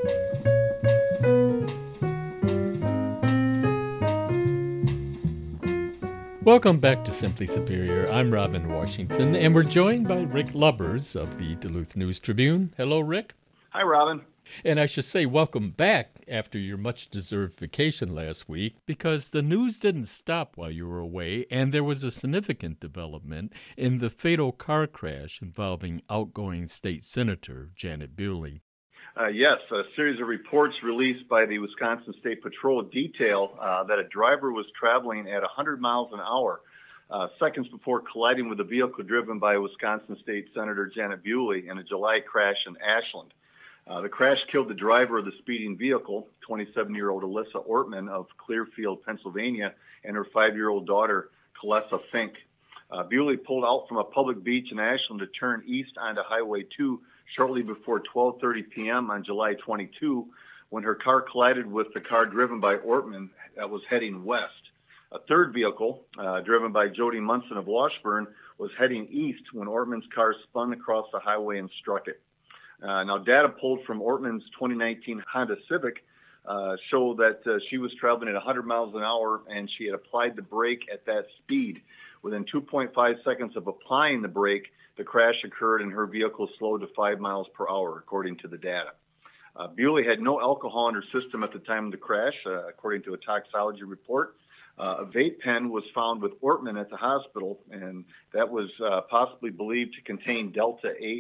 Welcome back to Simply Superior. I'm Robin Washington, and we're joined by Rick Lubbers of the Duluth News-Tribune. Hello, Rick. Hi, Robin. And I should say welcome back after your much-deserved vacation last week, because the news didn't stop while you were away, and there was a significant development in the fatal car crash involving outgoing state senator Janet Bewley. Yes, a series of reports released by the Wisconsin State Patrol detail that a driver was traveling at 100 miles an hour seconds before colliding with a vehicle driven by Wisconsin State Senator Janet Bewley in a July crash in Ashland. The crash killed the driver of the speeding vehicle, 27-year-old Alyssa Ortman of Clearfield, Pennsylvania, and her 5-year-old daughter, Kalesa Fink. Bewley pulled out from a public beach in Ashland to turn east onto Highway 2 shortly before 12:30 p.m. on July 22, when her car collided with the car driven by Ortman that was heading west. A third vehicle, driven by Jody Munson of Washburn, was heading east when Ortman's car spun across the highway and struck it. Now, data pulled from Ortman's 2019 Honda Civic show that she was traveling at 100 miles an hour and she had applied the brake at that speed. Within 2.5 seconds of applying the brake, the crash occurred and her vehicle slowed to 5 miles per hour, according to the data. Bewley had no alcohol in her system at the time of the crash, according to a toxicology report. A vape pen was found with Ortman at the hospital, and that was possibly believed to contain Delta-8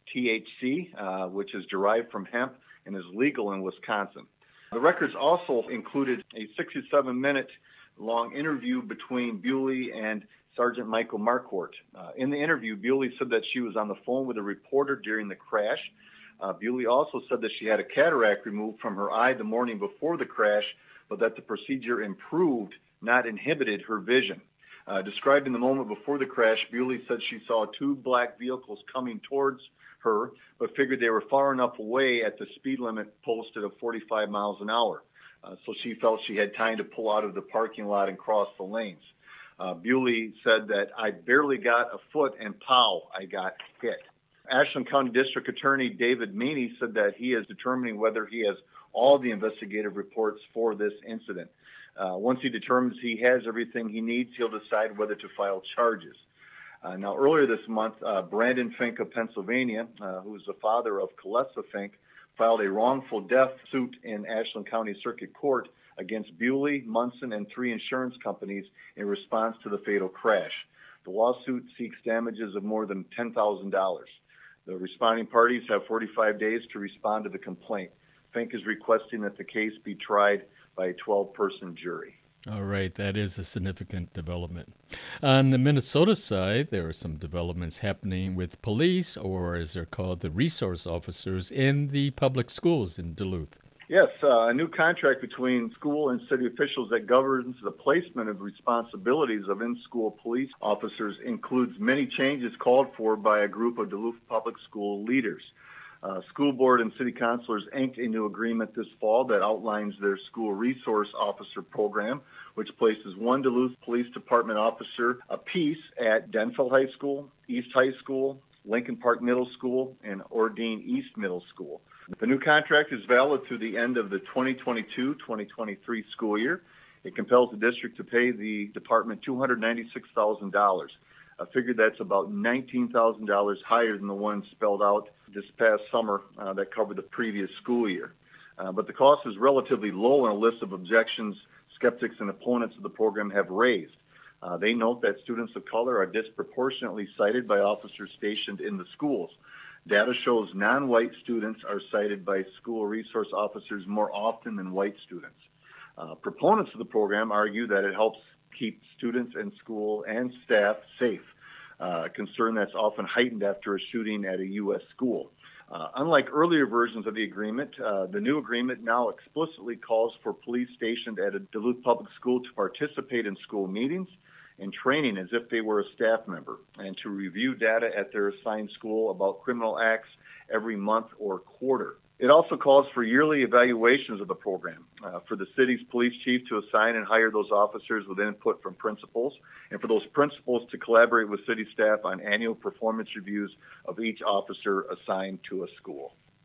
THC, which is derived from hemp and is legal in Wisconsin. The records also included a 67-minute long interview between Bewley and Sergeant Michael Marquardt. In the interview, Bewley said that she was on the phone with a reporter during the crash. Bewley also said that she had a cataract removed from her eye the morning before the crash, but that the procedure improved, not inhibited, her vision. Describing the moment before the crash, Bewley said she saw two black vehicles coming towards her, but figured they were far enough away at the speed limit posted of 45 miles an hour. So she felt she had time to pull out of the parking lot and cross the lanes. Bewley said that I barely got a foot and pow, I got hit. Ashland County District Attorney David Meany said that he is determining whether he has all the investigative reports for this incident. Once he determines he has everything he needs, he'll decide whether to file charges. Now, earlier this month, Brandon Fink of Pennsylvania, who is the father of Kalesa Fink, filed a wrongful death suit in Ashland County Circuit Court against Bewley, Munson, and 3 insurance companies in response to the fatal crash. The lawsuit seeks damages of more than $10,000. The responding parties have 45 days to respond to the complaint. Fink is requesting that the case be tried by a 12-person jury. All right, that is a significant development. On the Minnesota side, there are some developments happening with police, or as they're called, the resource officers in the public schools in Duluth. Yes, a new contract between school and city officials that governs the placement of responsibilities of in-school police officers includes many changes called for by a group of Duluth public school leaders. School board and city councilors inked a new agreement this fall that outlines their school resource officer program, which places one Duluth Police Department officer apiece at Denfeld High School, East High School, Lincoln Park Middle School, and Ordine East Middle School. The new contract is valid through the end of the 2022-2023 school year. It compels the district to pay the department $296,000, a figure that's about $19,000 higher than the one spelled out this past summer that covered the previous school year. But the cost is relatively low on a list of objections skeptics and opponents of the program have raised. They note that students of color are disproportionately cited by officers stationed in the schools. Data shows non-white students are cited by school resource officers more often than white students. Proponents of the program argue that it helps keep students in school and staff safe, a concern that's often heightened after a shooting at a U.S. school. Unlike earlier versions of the agreement, the new agreement now explicitly calls for police stationed at a Duluth public school to participate in school meetings and training as if they were a staff member, and to review data at their assigned school about criminal acts every month or quarter. It also calls for yearly evaluations of the program, for the city's police chief to assign and hire those officers with input from principals, and for those principals to collaborate with city staff on annual performance reviews of each officer assigned to a school.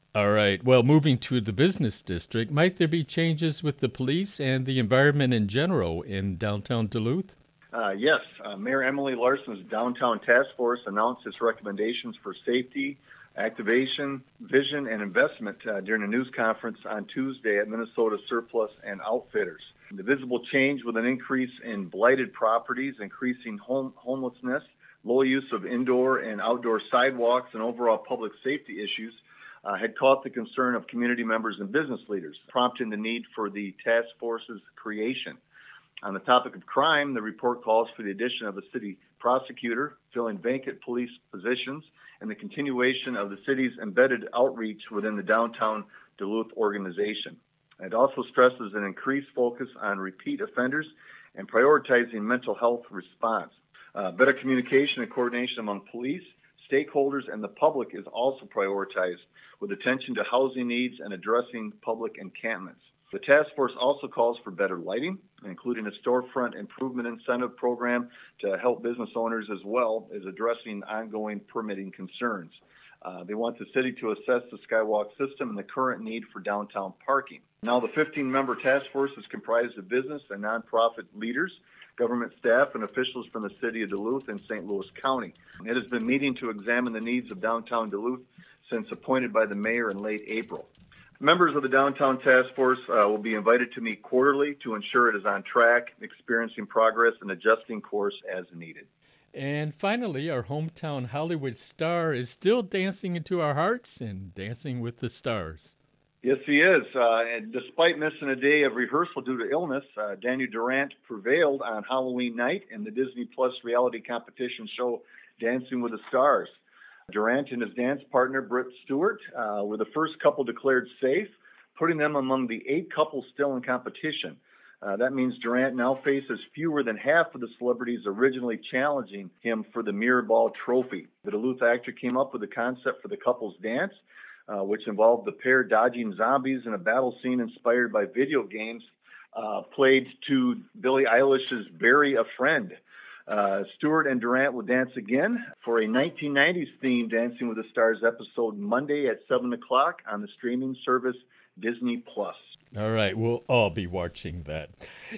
All right. Well, moving to the business district, might there be changes with the police and the environment in general in downtown Duluth? Yes, Mayor Emily Larson's Downtown Task Force announced its recommendations for safety, activation, vision, and investment during a news conference on Tuesday at Minnesota Surplus and Outfitters. The visible change with an increase in blighted properties, increasing homelessness, low use of indoor and outdoor sidewalks, and overall public safety issues had caught the concern of community members and business leaders, prompting the need for the task force's creation. On the topic of crime, the report calls for the addition of a city prosecutor, filling vacant police positions, and the continuation of the city's embedded outreach within the downtown Duluth organization. It also stresses an increased focus on repeat offenders and prioritizing mental health response. Better communication and coordination among police, stakeholders, and the public is also prioritized, with attention to housing needs and addressing public encampments. The task force also calls for better lighting, including a storefront improvement incentive program to help business owners, as well as addressing ongoing permitting concerns. They want the city to assess the Skywalk system and the current need for downtown parking. Now, the 15-member task force is comprised of business and nonprofit leaders, government staff, and officials from the city of Duluth and St. Louis County. It has been meeting to examine the needs of downtown Duluth since appointed by the mayor in late April. Members of the Downtown Task Force will be invited to meet quarterly to ensure it is on track, experiencing progress, and adjusting course as needed. And finally, our hometown Hollywood star is still dancing into our hearts and dancing with the stars. Yes, he is. And despite missing a day of rehearsal due to illness, Daniel Durant prevailed on Halloween night in the Disney Plus reality competition show Dancing with the Stars. Durant and his dance partner, Britt Stewart, were the first couple declared safe, putting them among the 8 couples still in competition. That means Durant now faces fewer than half of the celebrities originally challenging him for the Mirror Ball trophy. The Duluth actor came up with the concept for the couples dance, which involved the pair dodging zombies in a battle scene inspired by video games played to Billie Eilish's Bury a Friend. Stewart and Durant will dance again for a 1990s themed Dancing with the Stars episode Monday at 7 o'clock on the streaming service Disney Plus. All right, we'll all be watching that.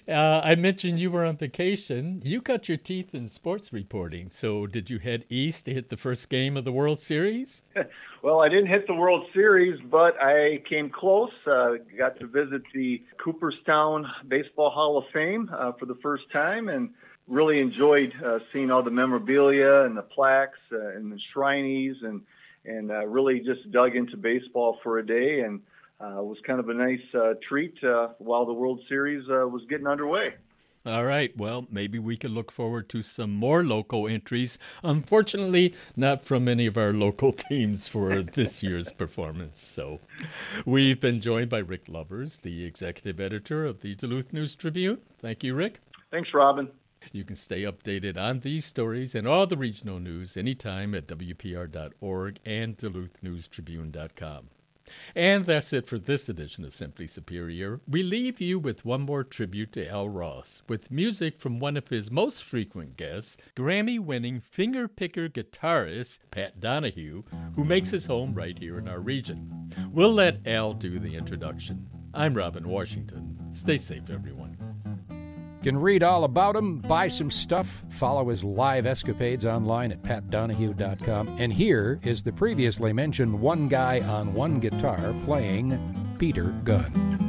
I mentioned you were on vacation. You cut your teeth in sports reporting, so did you head east to hit the first game of the World Series? Well, I didn't hit the World Series, but I came close. Got to visit the Cooperstown Baseball Hall of Fame for the first time, and really enjoyed seeing all the memorabilia and the plaques and the shrineys, and really just dug into baseball for a day, and it was kind of a nice treat while the World Series was getting underway. All right. Well, maybe we can look forward to some more local entries. Unfortunately, not from any of our local teams for this year's performance. So we've been joined by Rick Lovers, the executive editor of the Duluth News-Tribune. Thank you, Rick. Thanks, Robin. You can stay updated on these stories and all the regional news anytime at WPR.org and DuluthNewstribune.com. And that's it for this edition of Simply Superior. We leave you with one more tribute to Al Ross, with music from one of his most frequent guests, Grammy-winning finger-picker guitarist Pat Donahue, who makes his home right here in our region. We'll let Al do the introduction. I'm Robin Washington. Stay safe, everyone. You can read all about him, buy some stuff, follow his live escapades online at patdonahue.com. And here is the previously mentioned one guy on one guitar playing Peter Gunn.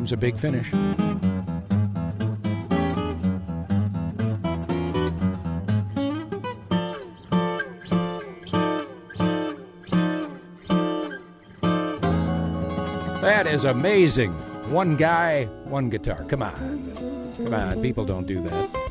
comes a big finish. That is amazing. One guy, one guitar. Come on. Come on, people don't do that.